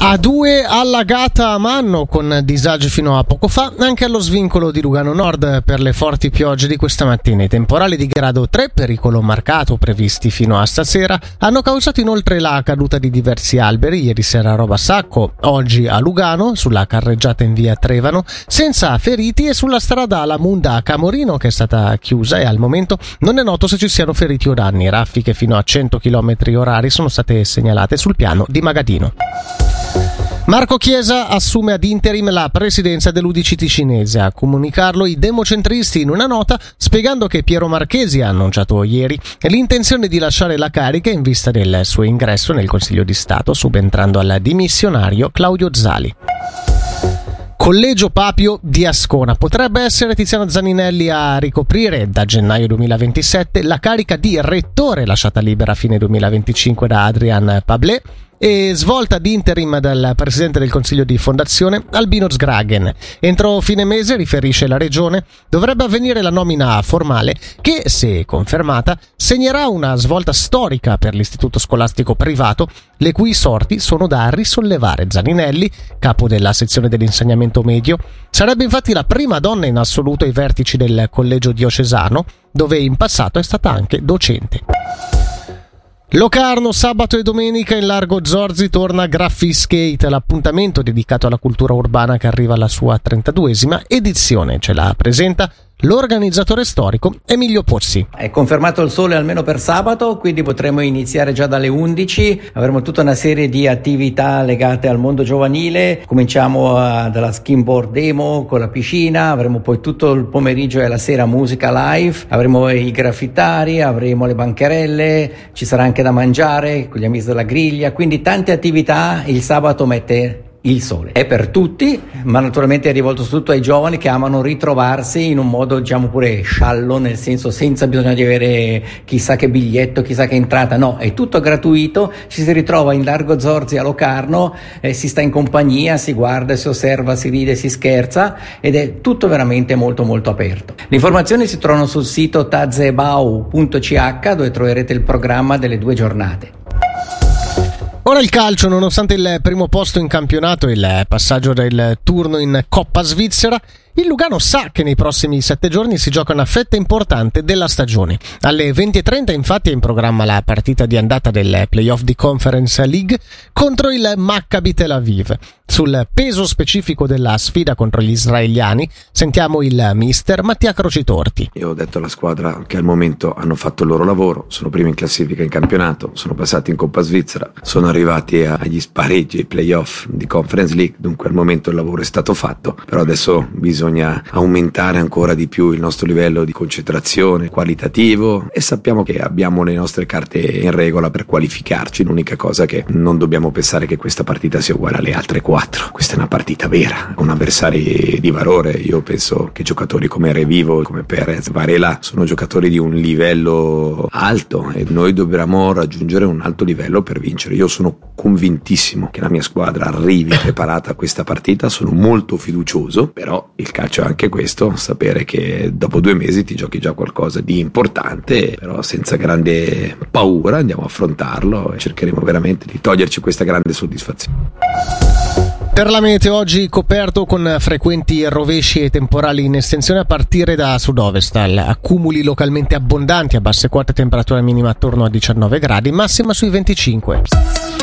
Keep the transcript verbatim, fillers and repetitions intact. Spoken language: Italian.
A due allagata a Manno con disagi fino a poco fa, anche allo svincolo di Lugano Nord per le forti piogge di questa mattina. I temporali di grado tre, pericolo marcato, previsti fino a stasera, hanno causato inoltre la caduta di diversi alberi ieri sera a Rovassacco, oggi a Lugano, sulla carreggiata in via Trevano, senza feriti, e sulla strada alla Munda a Camorino, che è stata chiusa, e al momento non è noto se ci siano feriti o danni. Raffiche fino a cento chilometri orari sono state segnalate sul piano di Magadino. Marco Chiesa assume ad interim la presidenza dell'U D C ticinese. A comunicarlo i democentristi in una nota, spiegando che Piero Marchesi ha annunciato ieri l'intenzione di lasciare la carica in vista del suo ingresso nel Consiglio di Stato, subentrando al dimissionario Claudio Zali. Collegio Papio di Ascona. Potrebbe essere Tiziano Zaninelli a ricoprire da gennaio duemilaventisette la carica di rettore, lasciata libera a fine duemilaventicinque da Adrian Pablet, e svolta di interim dal presidente del Consiglio di Fondazione Albino Sgragen. Entro fine mese, riferisce la regione, dovrebbe avvenire la nomina formale che, se confermata, segnerà una svolta storica per l'istituto scolastico privato, le cui sorti sono da risollevare. Zaninelli, capo della sezione dell'insegnamento medio, sarebbe infatti la prima donna in assoluto ai vertici del collegio diocesano, dove in passato è stata anche docente. Locarno, sabato e domenica in largo Zorzi torna Graffi Skate, l'appuntamento dedicato alla cultura urbana che arriva alla sua trentaduesima edizione. Ce la presenta l'organizzatore storico Emilio Pozzi. È confermato il sole almeno per sabato, quindi potremo iniziare già dalle undici. Avremo tutta una serie di attività legate al mondo giovanile. Cominciamo uh, dalla skimboard demo con la piscina, avremo poi tutto il pomeriggio e la sera musica live, avremo i graffitari, avremo le bancherelle, ci sarà anche da mangiare con gli amici della griglia, quindi tante attività. Il sabato mette il sole. È per tutti, ma naturalmente è rivolto soprattutto ai giovani che amano ritrovarsi in un modo, diciamo, pure sciallo, nel senso senza bisogno di avere chissà che biglietto, chissà che entrata. No, è tutto gratuito, ci si ritrova in largo Zorzi a Locarno, eh, si sta in compagnia, si guarda, si osserva, si ride, si scherza, ed è tutto veramente molto molto aperto. Le informazioni si trovano sul sito tazebau punto c h, dove troverete il programma delle due giornate. Ora il calcio. Nonostante il primo posto in campionato e il passaggio del turno in Coppa Svizzera, il Lugano sa che nei prossimi sette giorni si gioca una fetta importante della stagione. Alle venti e trenta infatti è in programma la partita di andata del playoff di Conference League contro il Maccabi Tel Aviv. Sul peso specifico della sfida contro gli israeliani sentiamo il mister Mattia Crocitorti. Io ho detto alla squadra che al momento hanno fatto il loro lavoro, sono primi in classifica in campionato, sono passati in Coppa Svizzera, sono arrivati agli spareggi, ai playoff di Conference League, dunque al momento il lavoro è stato fatto, però adesso bisogna aumentare ancora di più il nostro livello di concentrazione qualitativo, e sappiamo che abbiamo le nostre carte in regola per qualificarci. L'unica cosa è che non dobbiamo pensare che questa partita sia uguale alle altre quattro. Questa è una partita vera, con avversari di valore. Io penso che giocatori come Revivo, come Perez, Varela sono giocatori di un livello alto e noi dobbiamo raggiungere un alto livello per vincere. Io sono convintissimo che la mia squadra arrivi preparata a questa partita, sono molto fiducioso, però il calcio è anche questo, sapere che dopo due mesi ti giochi già qualcosa di importante, però senza grande paura andiamo a affrontarlo e cercheremo veramente di toglierci questa grande soddisfazione. Per la meteo oggi coperto con frequenti rovesci e temporali in estensione a partire da sud-ovest, accumuli localmente abbondanti, a basse quote, temperatura minima attorno a diciannove gradi, massima sui venticinque.